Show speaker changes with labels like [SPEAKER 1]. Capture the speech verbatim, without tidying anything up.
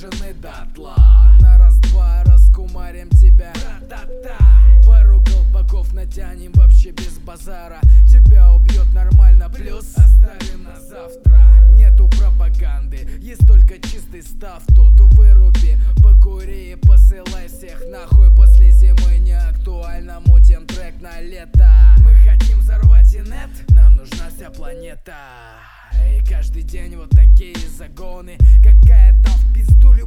[SPEAKER 1] выжжены дотла. На раз-два раскумарим тебя, та-та-та. Пару колпаков натянем вообще без базара. Тебя убьет нормально, плюс оставим на завтра. Нету пропаганды, есть только чистый став. Тут выруби, покури и посылай всех нахуй. После зимы не актуально, мутим трек на лето. Мы хотим взорвать инет, нам нужна вся планета. И каждый день вот такие загоны. Какая там в пизду